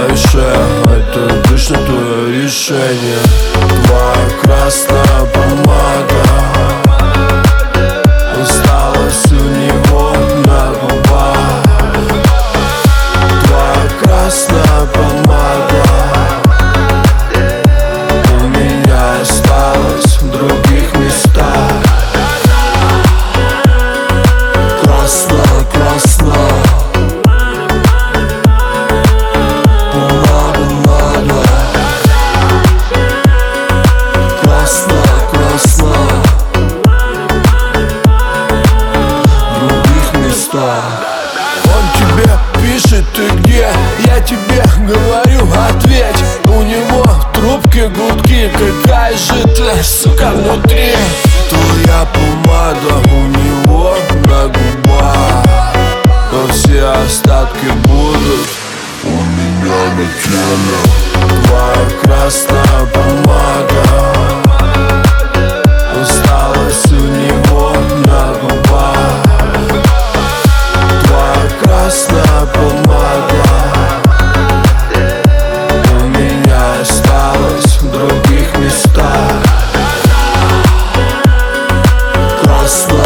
клавише. Это точно твое решение. Твоя красная помада осталась у него на губах. Твоя красная помада у меня осталась в других местах. Красная, красная помада надо. Красная, красная в других местах. Он тебе пишет: ты где? Я тебе говорю: ответь. У него в трубке гудки: какая же ты, сука, внутри. Твоя помада у него на губах, но все остатки будут у меня на теле. Твоя красная помада осталась у него на губах. Твоя красная помада у меня осталась в других местах. Красная